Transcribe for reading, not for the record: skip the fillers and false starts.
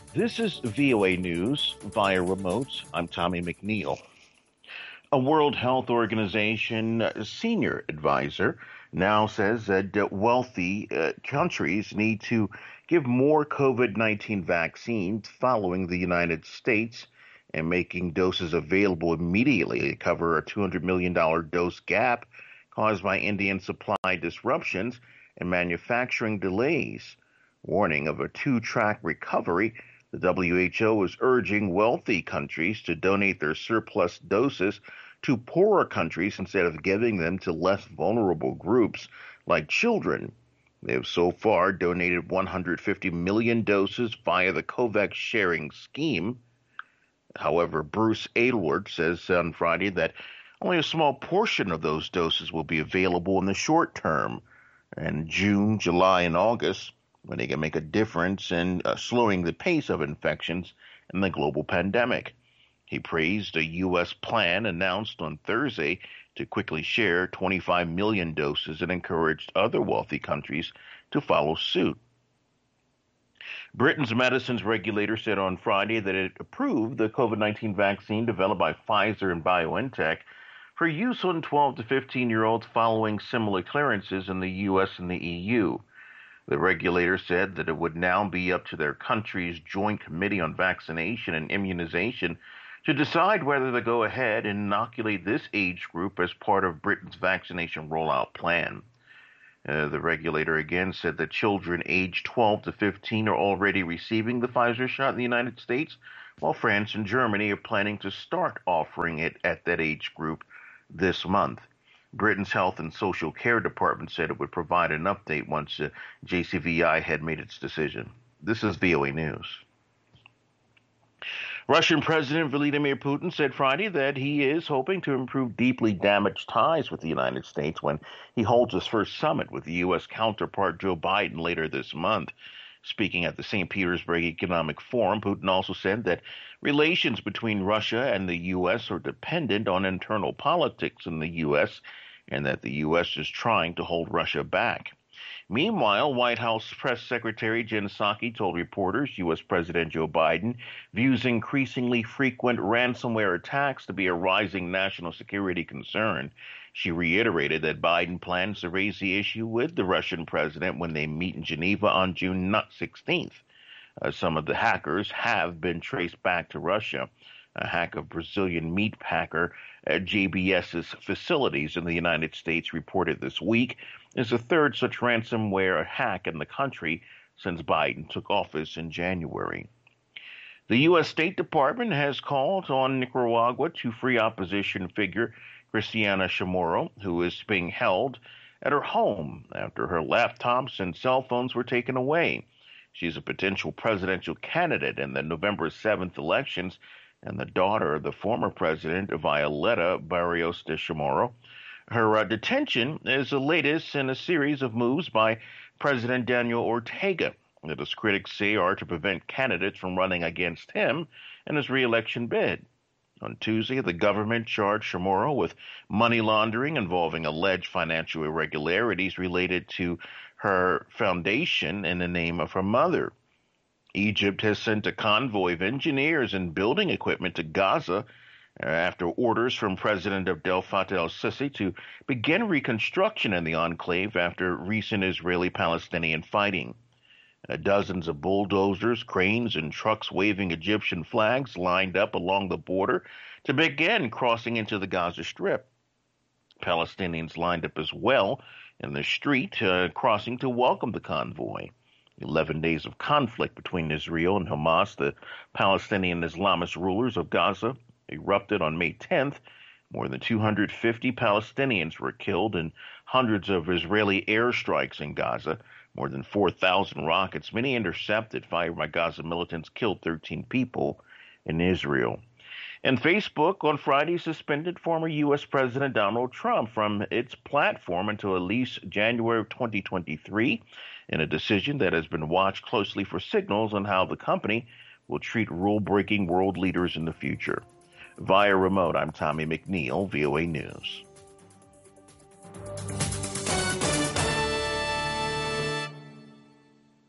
This is VOA News via remote. I'm Tommy McNeil. A World Health Organization senior advisor now says that wealthy countries need to give more COVID-19 vaccines following the United States and making doses available immediately to cover a $200 million dose gap caused by Indian supply disruptions and manufacturing delays. Warning of a two-track recovery, the WHO is urging wealthy countries to donate their surplus doses to poorer countries instead of giving them to less vulnerable groups like children. They have so far donated 150 million doses via the COVAX sharing scheme. However, Bruce Aylward says on Friday that only a small portion of those doses will be available in the short term, in June, July, and August, when they can make a difference in slowing the pace of infections in the global pandemic. He praised a U.S. plan announced on Thursday to quickly share 25 million doses and encouraged other wealthy countries to follow suit. Britain's medicines regulator said on Friday that it approved the COVID-19 vaccine developed by Pfizer and BioNTech for use on 12 to 15-year-olds following similar clearances in the U.S. and the EU. The regulator said that it would now be up to their country's Joint Committee on Vaccination and Immunization to decide whether to go ahead and inoculate this age group as part of Britain's vaccination rollout plan. The regulator again said that children aged 12 to 15 are already receiving the Pfizer shot in the United States, while France and Germany are planning to start offering it at that age group this month. Britain's Health and Social Care Department said it would provide an update once JCVI had made its decision. This is VOA News. Russian President Vladimir Putin said Friday that he is hoping to improve deeply damaged ties with the United States when he holds his first summit with the U.S. counterpart Joe Biden later this month. Speaking at the St. Petersburg Economic Forum, Putin also said that relations between Russia and the U.S. are dependent on internal politics in the U.S. and that the U.S. is trying to hold Russia back. Meanwhile, White House Press Secretary Jen Psaki told reporters U.S. President Joe Biden views increasingly frequent ransomware attacks to be a rising national security concern. She reiterated that Biden plans to raise the issue with the Russian president when they meet in Geneva on June 16th. Some of the hackers have been traced back to Russia. A hack of Brazilian meat packer JBS's facilities in the United States reported this week is the third such ransomware hack in the country since Biden took office in January. The U.S. State Department has called on Nicaragua to free opposition figure Cristiana Chamorro, who is being held at her home after her laptops and cell phones were taken away. She's a potential presidential candidate in the November 7th elections and the daughter of the former president, Violeta Barrios de Chamorro. Her detention is the latest in a series of moves by President Daniel Ortega that his critics say are to prevent candidates from running against him in his re-election bid. On Tuesday, the government charged Chamorro with money laundering involving alleged financial irregularities related to her foundation in the name of her mother. Egypt has sent a convoy of engineers and building equipment to Gaza after orders from President Abdel Fattah el-Sisi to begin reconstruction in the enclave after recent Israeli-Palestinian fighting. Dozens of bulldozers, cranes, and trucks waving Egyptian flags lined up along the border to begin crossing into the Gaza Strip. Palestinians lined up as well in the street, crossing to welcome the convoy. 11 days of conflict between Israel and Hamas, the Palestinian Islamist rulers of Gaza, erupted on May 10th. More than 250 Palestinians were killed in hundreds of Israeli airstrikes in Gaza. More than 4,000 rockets, many intercepted, fired by Gaza militants, killed 13 people in Israel. And Facebook on Friday suspended former U.S. President Donald Trump from its platform until at least January of 2023, in a decision that has been watched closely for signals on how the company will treat rule-breaking world leaders in the future. Via remote, I'm Tommy McNeil, VOA News.